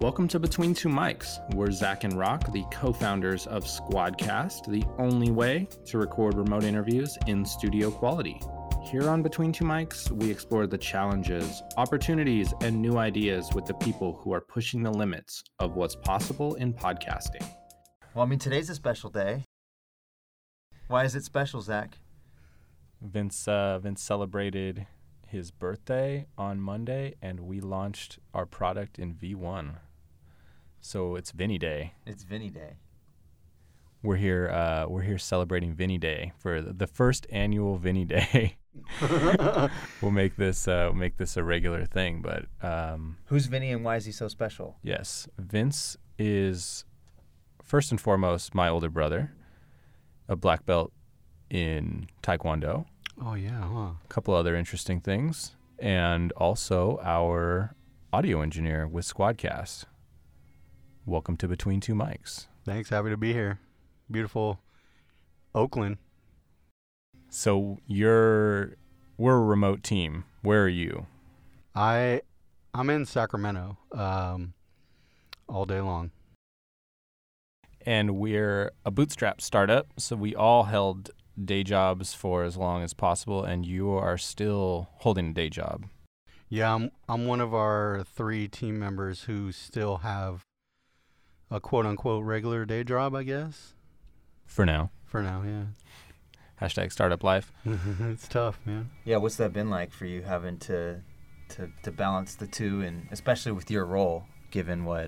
Welcome to Between Two Mics. We're Zach and Rock, the co-founders of Squadcast, the only way to record remote interviews in studio quality. Here on Between Two Mics, we explore the challenges, opportunities, and new ideas with the people who are pushing the limits of what's possible in podcasting. Well, today's a special day. Why is it special, Zach? Vince celebrated his birthday on Monday, and we launched our product in V1. So it's Vinny Day. It's Vinny Day. We're here celebrating Vinny Day for the first annual Vinny Day. We'll make this a regular thing. But who's Vinny and why is he so special? Yes, Vince is first and foremost my older brother, a black belt in Taekwondo. Oh yeah, huh? A couple other interesting things, and also our audio engineer with Squadcast. Welcome to Between Two Mics. Thanks, happy to be here. Beautiful Oakland. So we're a remote team. Where are you? I'm in Sacramento all day long. And we're a bootstrap startup, so we all held day jobs for as long as possible, and you are still holding a day job. Yeah, I'm one of our 3 team members who still have a quote-unquote regular day job, I guess. For now. For now, yeah. Hashtag startup life. It's tough, man. Yeah, what's that been like for you having to balance the two, and especially with your role, given what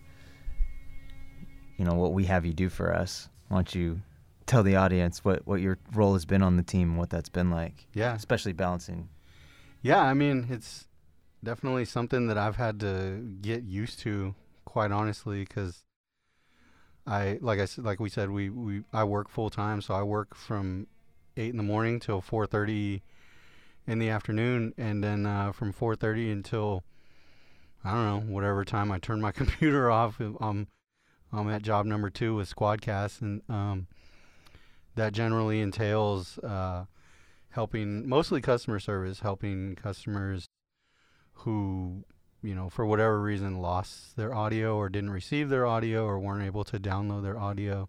what we have you do for us? Why don't you tell the audience what your role has been on the team and what that's been like? Yeah. Especially balancing. Yeah, it's definitely something that I've had to get used to, quite honestly, because I work full time, so I work from 8 in the morning till 4:30 in the afternoon, and then from 4:30 until I don't know whatever time I turn my computer off. I'm at job number 2 with Squadcast, and that generally entails helping, mostly customer service, helping customers who, for whatever reason lost their audio or didn't receive their audio or weren't able to download their audio.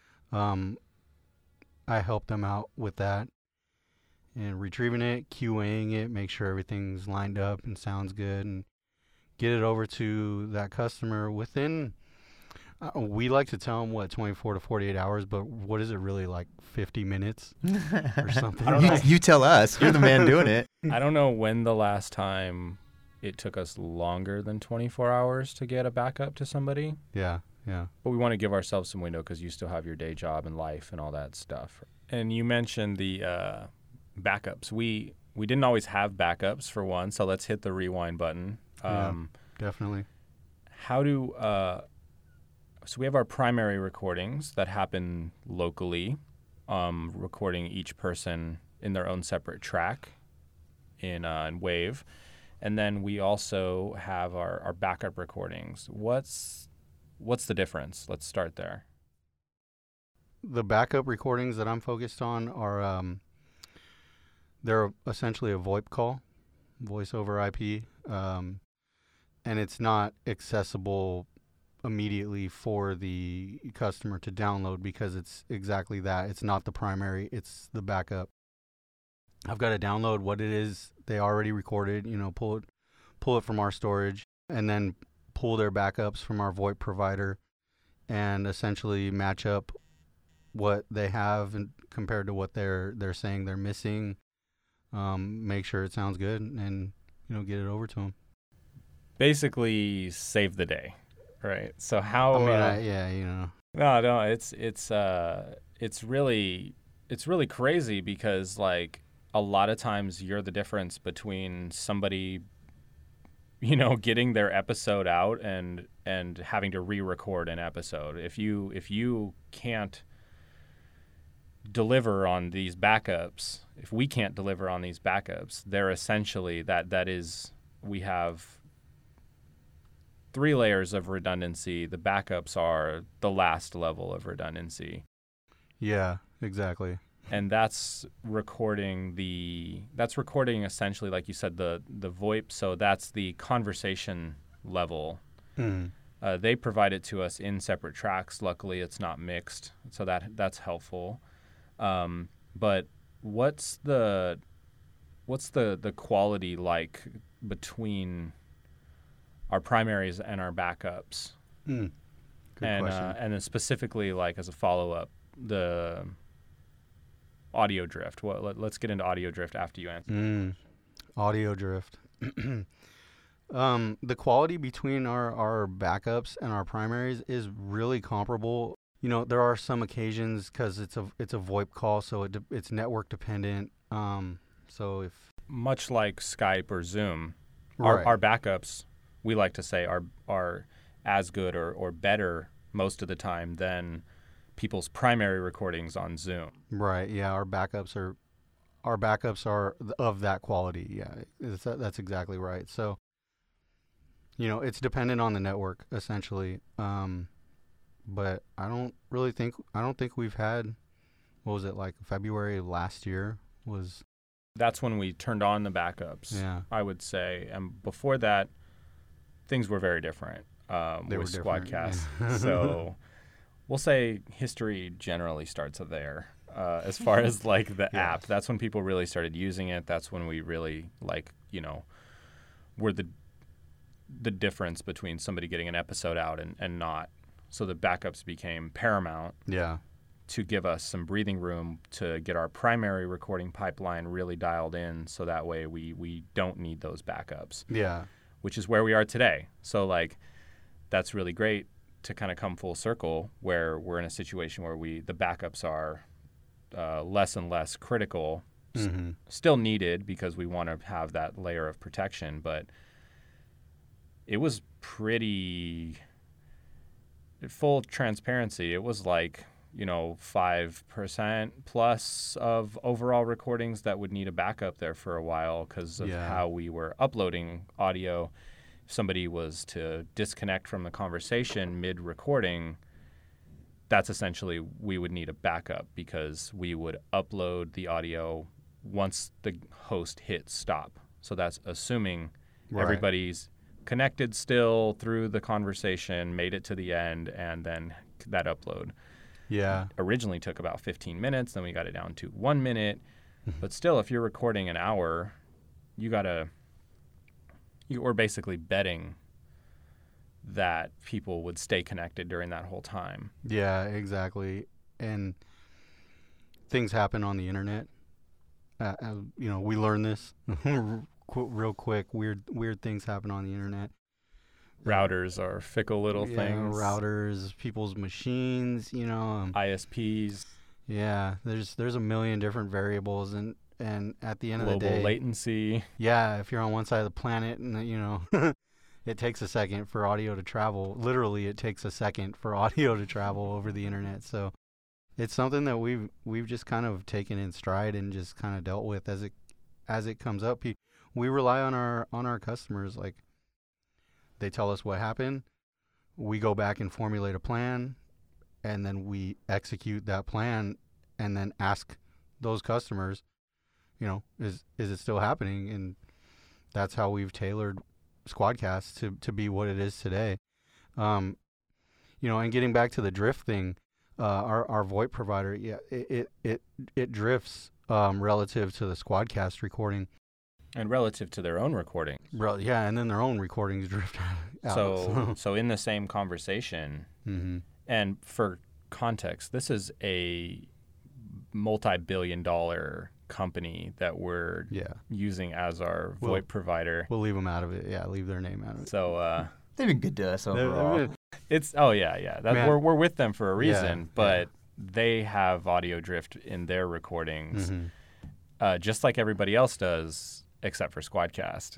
I help them out with that and retrieving it, QAing it, make sure everything's lined up and sounds good, and get it over to that customer within, we like to tell them 24 to 48 hours, but what is it really, like 50 minutes or something? I don't know. You tell us. You're the man doing it. I don't know when the last time it took us longer than 24 hours to get a backup to somebody. Yeah. But we want to give ourselves some window because you still have your day job and life and all that stuff. And you mentioned the backups. We didn't always have backups, for one, so let's hit the rewind button. Definitely. So we have our primary recordings that happen locally, recording each person in their own separate track in Wave. And then we also have our backup recordings. What's the difference? Let's start there. The backup recordings that I'm focused on are they're essentially a VoIP call, voice over IP, and it's not accessible immediately for the customer to download because it's exactly that. It's not the primary, it's the backup. I've got to download what it is they already recorded, pull it from our storage, and then pull their backups from our VoIP provider and essentially match up what they have and compared to what they're saying they're missing, make sure it sounds good, and get it over to them. Basically save the day. Right. So how? No. It's really crazy because like a lot of times you're the difference between somebody, getting their episode out and having to re-record an episode. If you can't deliver on these backups, if we can't deliver on these backups, they're essentially that is we have 3 layers of redundancy. The backups are the last level of redundancy. Yeah, exactly. And that's recording essentially, like you said, the VoIP. So that's the conversation level. They provide it to us in separate tracks. Luckily, it's not mixed, so that's helpful. But what's the quality like between our primaries and our backups? Good question. And then specifically, like as a follow-up, the audio drift. Let's get into audio drift after you answer. Audio drift. The quality between our backups and our primaries is really comparable. You know, there are some occasions because it's a VoIP call, so it's network dependent. So if much like Skype or Zoom, right. our backups, we like to say, are as good or better most of the time than people's primary recordings on Zoom. Right. Yeah. Our backups are of that quality. Yeah. That's exactly right. So, you know, it's dependent on the network essentially. But I don't think we've had, what was it, like February of last year was. That's when we turned on the backups. Yeah. I would say. And before that, things were very different with Squadcast. Yeah. So we'll say history generally starts there. As far as like the app, that's when people really started using it. That's when we really were the difference between somebody getting an episode out and not. So the backups became paramount. Yeah. To give us some breathing room to get our primary recording pipeline really dialed in, so that way we don't need those backups. Yeah. Which is where we are today. So like that's really great to kind of come full circle where we're in a situation where the backups are less and less critical, still needed because we want to have that layer of protection, but it was pretty full transparency. It was like, 5% plus of overall recordings that would need a backup there for a while because of how we were uploading audio. If somebody was to disconnect from the conversation mid-recording, that's essentially we would need a backup because we would upload the audio once the host hit stop. So that's assuming everybody's connected still through the conversation, made it to the end, and then that upload. Yeah. Originally took about 15 minutes, then we got it down to 1 minute. But still, if you're recording an hour, we're basically betting that people would stay connected during that whole time. Yeah, exactly. And things happen on the internet. We learn this real quick. Weird things happen on the internet. Routers are fickle little things. Routers, people's machines, ISPs. Yeah, there's a million different variables, and at the end of the day, global latency. Yeah, if you're on one side of the planet, and it takes a second for audio to travel. Literally, it takes a second for audio to travel over the internet. So it's something that we've just kind of taken in stride and just kind of dealt with as it comes up. We rely on our customers. Like, they tell us what happened, we go back and formulate a plan, and then we execute that plan, and then ask those customers, is it still happening? And that's how we've tailored Squadcast to be what it is today. And getting back to the drift thing, our VoIP provider, it drifts relative to the Squadcast recording. And relative to their own recording. And then their own recordings drift out. So in the same conversation, and for context, this is a multi-billion-dollar company that we're using as our VoIP provider. We'll leave them out of it. Yeah, leave their name out of it. So they've been good to us overall. We're with them for a reason, but they have audio drift in their recordings, just like everybody else does. Except for Squadcast.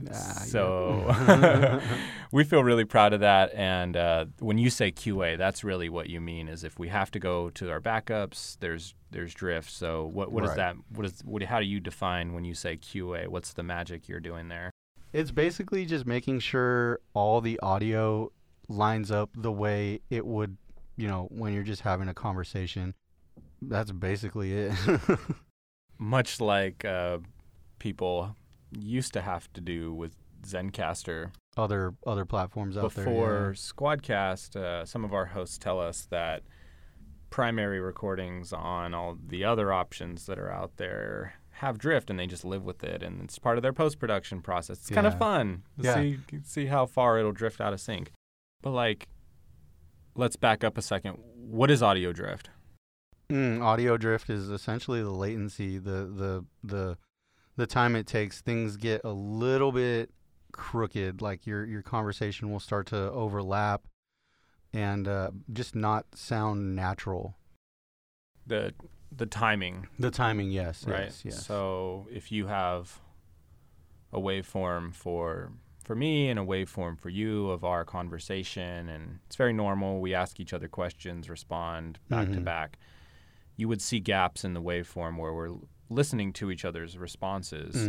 We feel really proud of that. And when you say QA, that's really what you mean. Is if we have to go to our backups, there's drift. So what is that? How do you define when you say QA? What's the magic you're doing there? It's basically just making sure all the audio lines up the way it would, when you're just having a conversation. That's basically it. Much like people used to have to do with Zencastr. other platforms out there. Before Squadcast, some of our hosts tell us that primary recordings on all the other options that are out there have drift, and they just live with it, and it's part of their post-production process. It's kind of fun to see how far it'll drift out of sync. But like, let's back up a second. What is audio drift? Audio drift is essentially the latency, the time it takes. Things get a little bit crooked, like your conversation will start to overlap and just not sound natural. The timing. The timing, yes. Right. Yes. So if you have a waveform for me and a waveform for you of our conversation, and it's very normal. We ask each other questions, respond back to back. You would see gaps in the waveform where we're listening to each other's responses.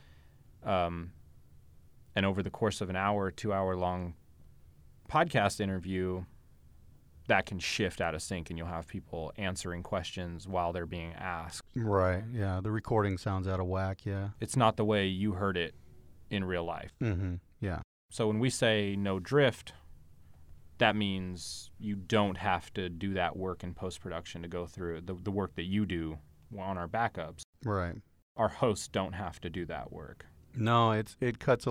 And over the course of an hour, 2 hour long podcast interview, that can shift out of sync, and you'll have people answering questions while they're being asked. Right, yeah. The recording sounds out of whack, yeah. It's not the way you heard it in real life. Yeah. So when we say no drift, that means you don't have to do that work in post-production to go through the work that you do on our backups. Right. Our hosts don't have to do that work. No, it cuts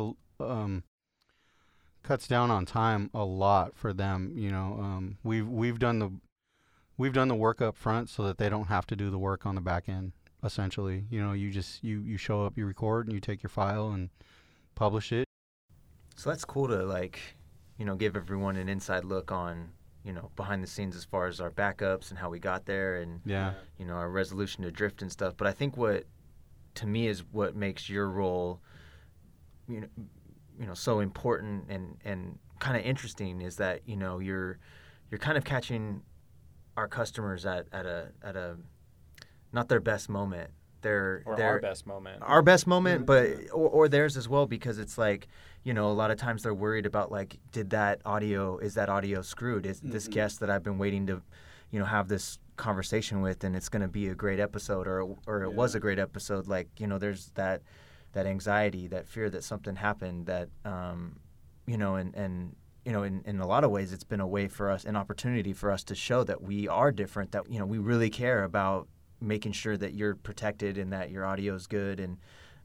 down on time a lot for them. You know, we've done the work up front so that they don't have to do the work on the back end. Essentially, you know, you just you show up, you record, and you take your file and publish it. So that's cool to, like, you know, give everyone an inside look on, you know, behind the scenes as far as our backups and how we got there, and you know, our resolution to drift and stuff. But I think what, to me, is what makes your role, you know, so important and kind of interesting is that, you know, you're kind of catching our customers at a not their best moment. Our best moment. Our best moment, but or theirs as well, because it's like, you know, a lot of times they're worried about, like, is that audio screwed? Is this guest that I've been waiting to, you know, have this conversation with, and it's going to be a great episode, or it was a great episode. Like, you know, there's that anxiety, that fear that something happened that, you know, and you know, in a lot of ways, it's been a way for us, an opportunity for us to show that we are different, that, you know, we really care about making sure that you're protected and that your audio is good. And,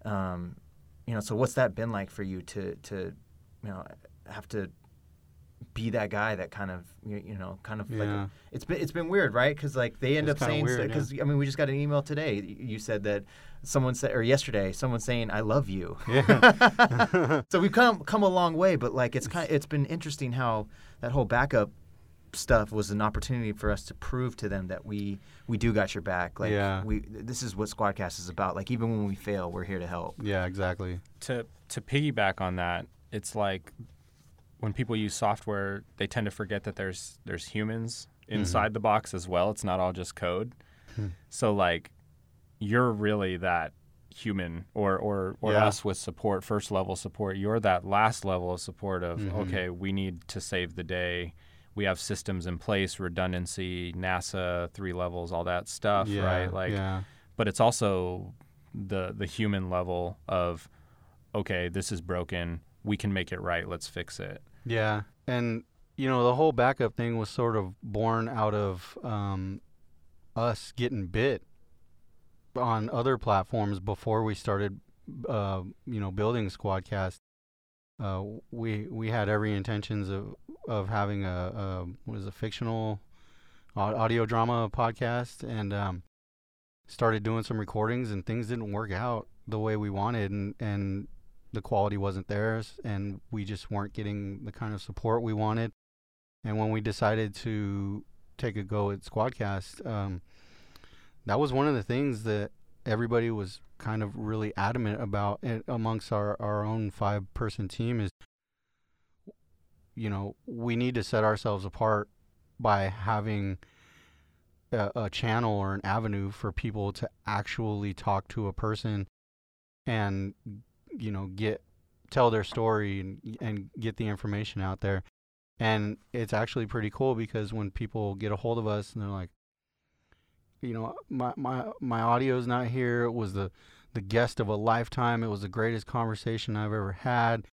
you know, so what's that been like for you to, you know, have to be that guy that kind of, you know, kind of like, it's been weird, right? Because, like, they end up saying, because I mean, we just got an email today. You said that someone said, or yesterday, someone saying, "I love you." Yeah. So we've come a long way, but, like, it's been interesting how that whole backup stuff was an opportunity for us to prove to them that we do got your back. Like, this is what Squadcast is about. Like, even when we fail, we're here to help. Yeah, exactly. To piggyback on that, it's like when people use software, they tend to forget that there's humans inside the box as well. It's not all just code. So, like, you're really that human, or us with support, first level support. You're that last level of support of, okay, we need to save the day. We have systems in place, redundancy, NASA, 3 levels, all that stuff, right? Like, but it's also the human level of, okay, this is broken. We can make it right. Let's fix it. Yeah. And, you know, the whole backup thing was sort of born out of us getting bit on other platforms before we started, you know, building Squadcast. We had every intentions of having a fictional audio drama podcast, and started doing some recordings, and things didn't work out the way we wanted, and the quality wasn't there, and we just weren't getting the kind of support we wanted. And when we decided to take a go at Squadcast, that was one of the things that everybody was kind of really adamant about amongst our own 5-person team is, you know, we need to set ourselves apart by having a channel or an avenue for people to actually talk to a person and, you know, tell their story and get the information out there. And it's actually pretty cool, because when people get a hold of us and they're like, you know, my audio's not here. It was the guest of a lifetime. It was the greatest conversation I've ever had.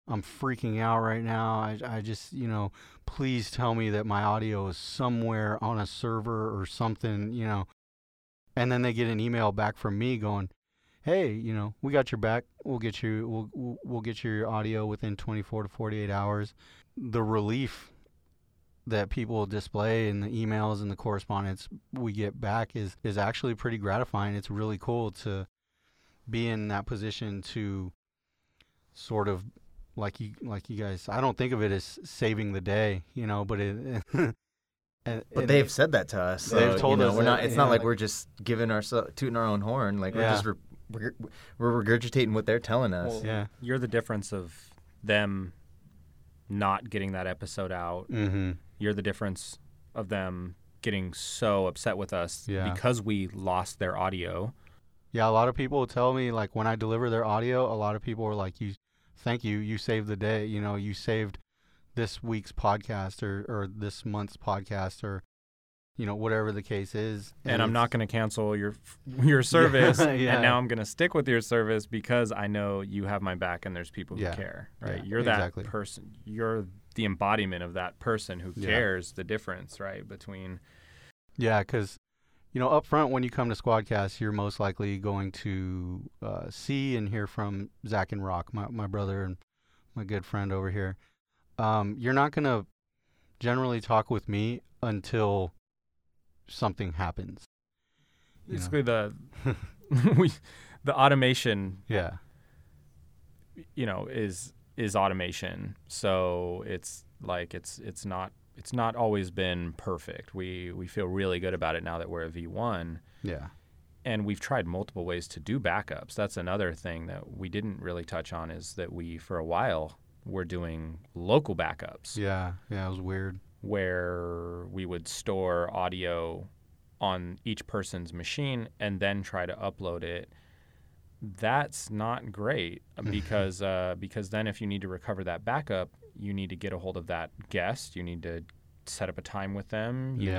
I'm freaking out right now. I just, please tell me that my audio is somewhere on a server or something, And then they get an email back from me going, hey, we got your back. We'll get you we'll get your audio within 24 to 48 hours. The relief that people display in the emails and the correspondence we get back is actually pretty gratifying. It's really cool to be in that position to sort of like you guys, I don't think of it as saving the day, but it but they've said that to us. So, they've told us we're not. It's not like we're just tooting our own horn. Like we're just we're regurgitating what they're telling us. Well, yeah, you're the difference of them not getting that episode out. Mm-hmm. You're the difference of them getting so upset with us because we lost their audio. Yeah, a lot of people tell me, like, when I deliver their audio, a lot of people are like, thank you, you saved the day. You saved this week's podcast or this month's podcast or, whatever the case is. And I'm not going to cancel your service. And now I'm going to stick with your service because I know you have my back and there's people who care, right? Yeah, you're that person. You're the embodiment of that person who cares the difference, right, between... Yeah, because... up front when you come to Squadcast, you're most likely going to see and hear from Zach and Rock, my brother and my good friend over here. You're not going to generally talk with me until something happens. Basically, the automation, is automation. So it's like it's not always been perfect. We feel really good about it now that we're a V1. Yeah. And we've tried multiple ways to do backups. That's another thing that we didn't really touch on is that we, for a while, were doing local backups. Yeah, it was weird. Where we would store audio on each person's machine and then try to upload it. That's not great because then if you need to recover that backup, you need to get a hold of that guest. You need to set up a time with them. You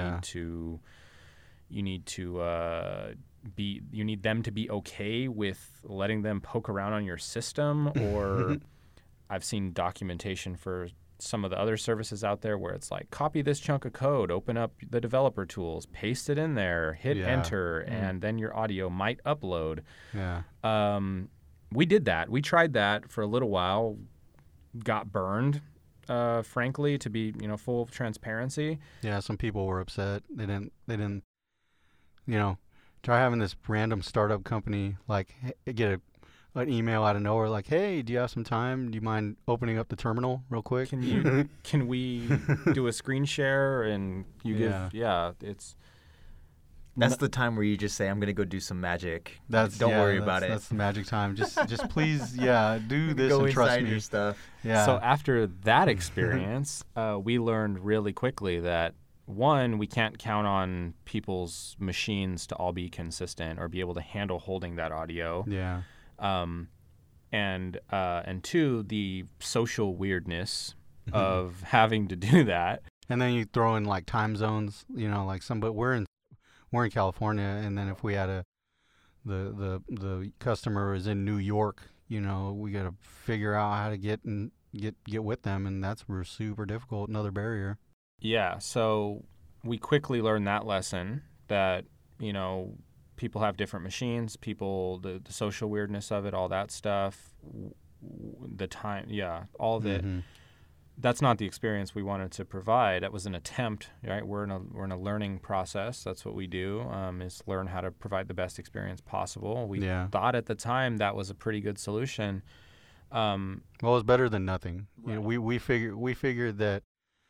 need them to be okay with letting them poke around on your system. Or I've seen documentation for some of the other services out there where it's like, copy this chunk of code, open up the developer tools, paste it in there, hit enter, and then your audio might upload. Yeah. We did that. We tried that for a little while. Got burned, frankly, to be full transparency. Yeah, some people were upset. They didn't try having this random startup company like get an email out of nowhere like, hey, do you have some time? Do you mind opening up the terminal real quick? Can we do a screen share and you give it's. That's the time where you just say, I'm going to go do some magic. Don't worry about it. That's the magic time. Just please, do this go and trust me. Your stuff. Yeah. So after that experience, we learned really quickly that, one, we can't count on people's machines to all be consistent or be able to handle holding that audio. Yeah. And two, the social weirdness of having to do that. And then you throw in like time zones, but we're in California, and then if we had the customer is in New York, we got to figure out how to get with them, and that's super difficult. Another barrier. Yeah, so we quickly learned that lesson that people have different machines, the social weirdness of it, all that stuff, the time, all of it. That's not the experience we wanted to provide. That was an attempt, right? We're in a learning process. That's what we do, is learn how to provide the best experience possible. We thought at the time that was a pretty good solution. Well, it's better than nothing. Right. We figured that,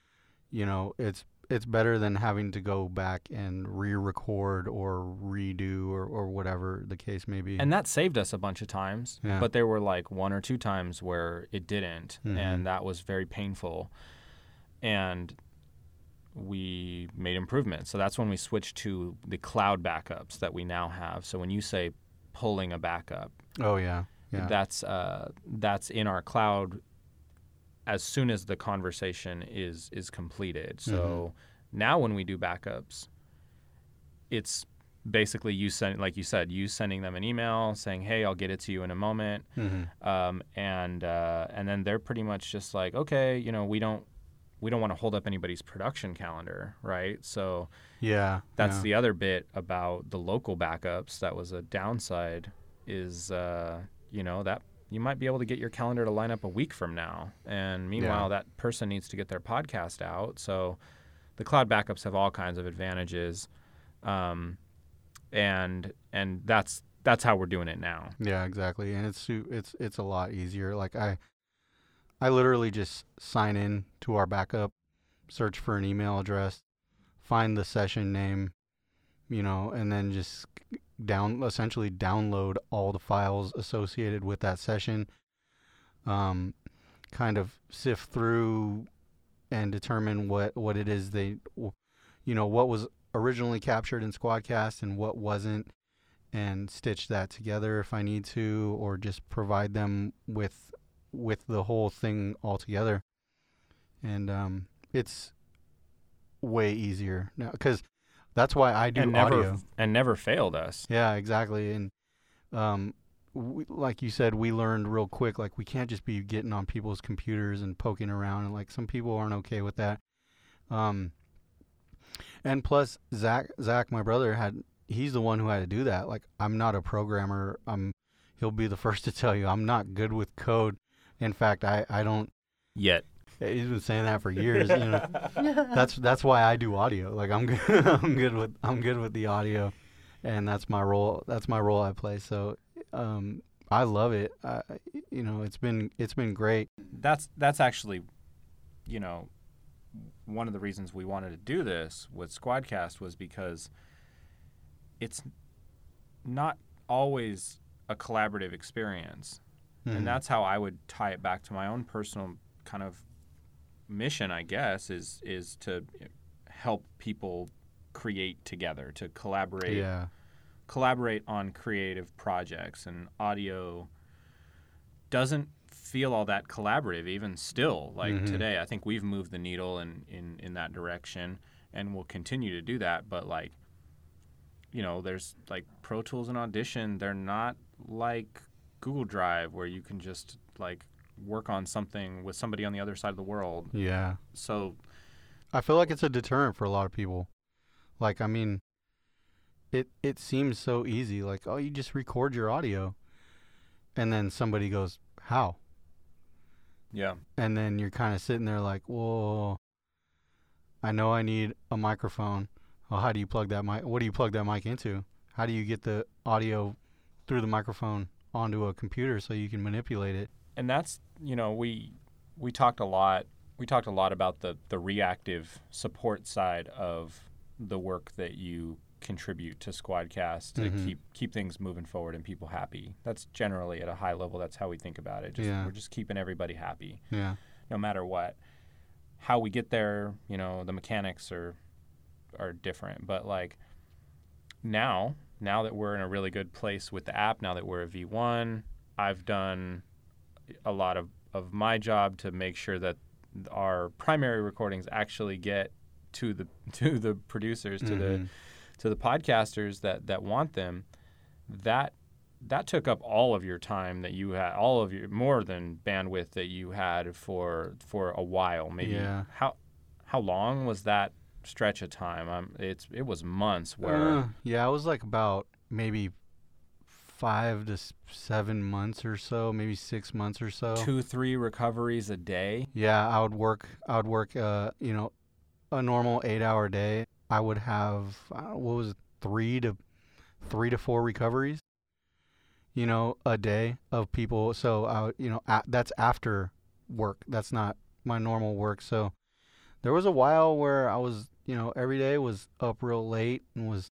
it's better than having to go back and re-record or redo or whatever the case may be. And that saved us a bunch of times, but there were like one or two times where it didn't, and that was very painful. And we made improvements. So that's when we switched to the cloud backups that we now have. So when you say pulling a backup, that's in our cloud as soon as the conversation is completed. So now when we do backups, it's basically you sending them an email saying, hey, I'll get it to you in a moment. And then they're pretty much just like, okay, we don't want to hold up anybody's production calendar, right? So that's the other bit about the local backups. That was a downside is, that you might be able to get your calendar to line up a week from now. And meanwhile, that person needs to get their podcast out. So the cloud backups have all kinds of advantages. And that's how we're doing it now. Yeah, exactly. And it's a lot easier. Like I literally just sign in to our backup, search for an email address, find the session name, and then just essentially download all the files associated with that session, kind of sift through and determine what it is what was originally captured in Squadcast and what wasn't, and stitch that together if I need to, or just provide them with the whole thing all together. And it's way easier now, because that's why I do audio. And never failed us. Yeah, exactly. And like you said, we learned real quick, like we can't just be getting on people's computers and poking around, and like some people aren't okay with that. And plus Zach, my brother, he's the one who had to do that. Like, I'm not a programmer. He'll be the first to tell you I'm not good with code. In fact, I don't yet. He's been saying that for years. That's why I do audio. Like I'm good with the audio, and that's my role. That's my role I play. So I love it. It's been great. That's actually, one of the reasons we wanted to do this with Squadcast was because it's not always a collaborative experience. And that's how I would tie it back to my own personal kind of mission, I guess, is to help people create together, to collaborate on creative projects. And audio doesn't feel all that collaborative even still. Like today, I think we've moved the needle in that direction, and we'll continue to do that. But like, there's like Pro Tools and Audition, they're not like Google Drive where you can just like work on something with somebody on the other side of the world. Yeah. So I feel like it's a deterrent for a lot of people. Like, I mean, it seems so easy. Like, oh, you just record your audio. And then somebody goes, how? Yeah. And then you're kind of sitting there like, well, I know I need a microphone. Well, how do you plug that mic? What do you plug that mic into? How do you get the audio through the microphone onto a computer so you can manipulate it? And that's, we talked a lot about the reactive support side of the work that you contribute to Squadcast to keep things moving forward and people happy. That's generally at a high level, that's how we think about it. We're just keeping everybody happy. Yeah. No matter what. How we get there, the mechanics are different. But like now that we're in a really good place with the app, now that we're a V1, I've done a lot of my job to make sure that our primary recordings actually get to the producers, to the podcasters that want them. That took up all of your time that you had, all of your more than bandwidth that you had for a while, maybe. Yeah. How long was that stretch of time? It was months where it was like about maybe 5 to 7 months or so, maybe 6 months or so. 2-3 recoveries a day. Yeah, I would work a normal 8-hour day. I would have 3 to 4 recoveries, a day of people. So that's after work. That's not my normal work. So there was a while where I was, every day was up real late and was,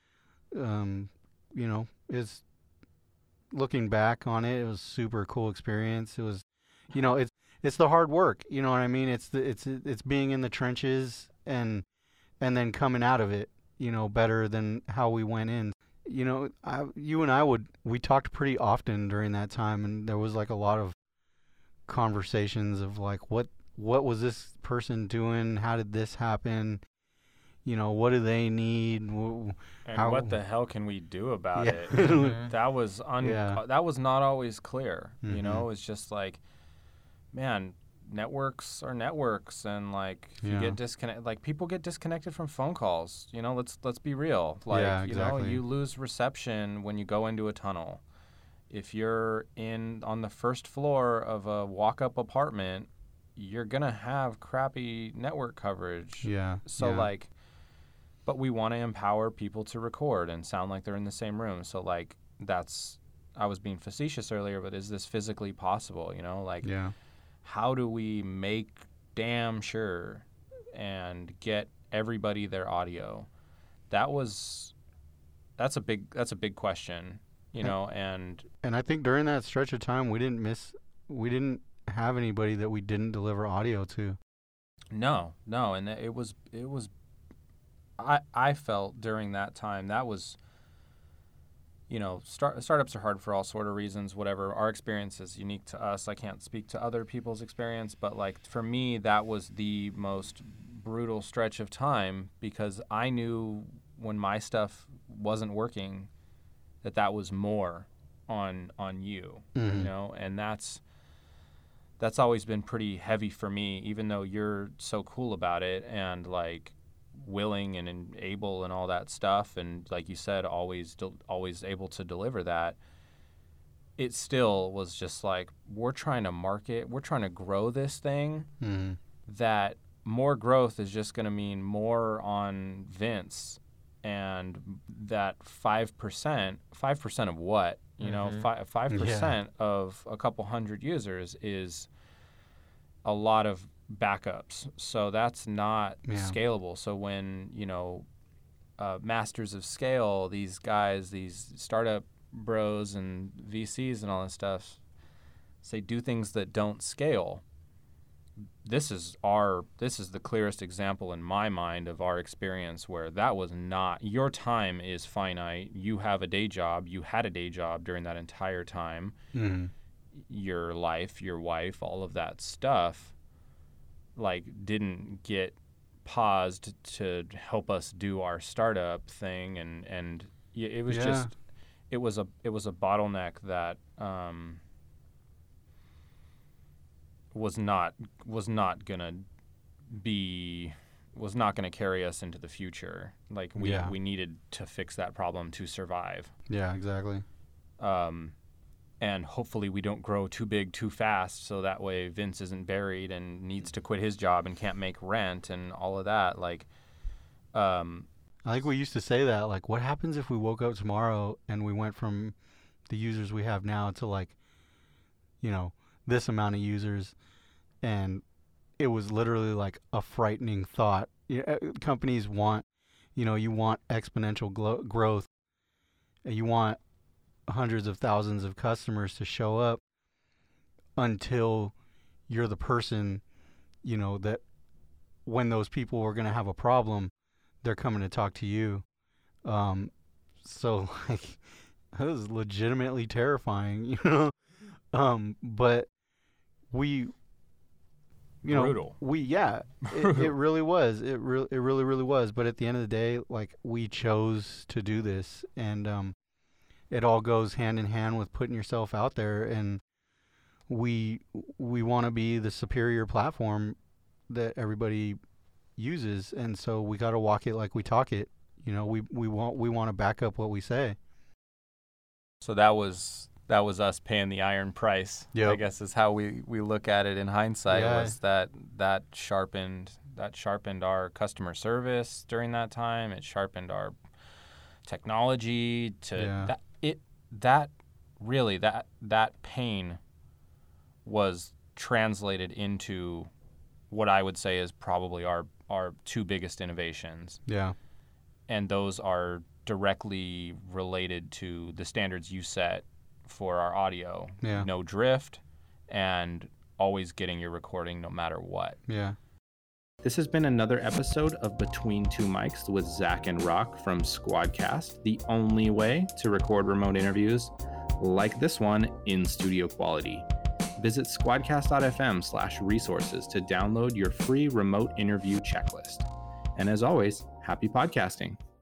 it's looking back on it, it was a super cool experience. It was, it's the hard work, you know what I mean? It's being in the trenches and then coming out of it, better than how we went in. You and I we talked pretty often during that time, and there was like a lot of conversations of like, what was this person doing? How did this happen? what do they need? And what the hell can we do about it? That was that was not always clear. It's just like, man, networks are networks, and like if you get disconnected, like people get disconnected from phone calls. Let's be real. Like exactly. You lose reception when you go into a tunnel. If you're on the first floor of a walk-up apartment, you're gonna have crappy network coverage. Like, but we want to empower people to record and sound like they're in the same room. So like I was being facetious earlier, but is this physically possible? How do we make damn sure and get everybody their audio? That's a big question, and I think during that stretch of time we didn't have anybody that we didn't deliver audio to. No, and it was I felt during that time that was, startups are hard for all sort of reasons, whatever. Our experience is unique to us. I can't speak to other people's experience, but like for me, that was the most brutal stretch of time, because I knew when my stuff wasn't working that was more on you, and that's always been pretty heavy for me, even though you're so cool about it and like willing and able and all that stuff, and like you said, always able to deliver that. It still was just like, we're trying to grow this thing. That more growth is just going to mean more on Vince, and that 5% of what, 5% of a couple hundred users is a lot of backups. So that's not scalable. So when, masters of scale, these guys, these startup bros and VCs and all this stuff, say do things that don't scale. This is the clearest example in my mind of our experience where that was not. Your time is finite. You have a day job. You had a day job during that entire time. Your life, your wife, all of that stuff, like, didn't get paused to help us do our startup thing, and it was just it was a bottleneck that was not gonna carry us into the future. Like we needed to fix that problem to survive. Yeah, exactly. And hopefully we don't grow too big too fast, so that way Vince isn't buried and needs to quit his job and can't make rent and all of that. Like, I think we used to say that, like, what happens if we woke up tomorrow and we went from the users we have now to, like, this amount of users, and it was literally like a frightening thought. Companies want, you want exponential growth. You want hundreds of thousands of customers to show up until you're the person, that when those people are going to have a problem, they're coming to talk to you. So like, that was legitimately terrifying, but we, brutal. It really was. It really was. But at the end of the day, like, we chose to do this, and it all goes hand in hand with putting yourself out there, and we want to be the superior platform that everybody uses, and so we got to walk it like we talk it. We want to back up what we say. So that was us paying the iron price. Yep. I guess is how we look at it in hindsight. Was that sharpened our customer service during that time. It sharpened our technology to that pain was translated into what I would say is probably our two biggest innovations. Yeah. And those are directly related to the standards you set for our audio. Yeah. No drift, and always getting your recording no matter what. Yeah. This has been another episode of Between Two Mics with Zach and Rock from Squadcast, the only way to record remote interviews like this one in studio quality. Visit squadcast.fm/resources to download your free remote interview checklist. And as always, Happy podcasting.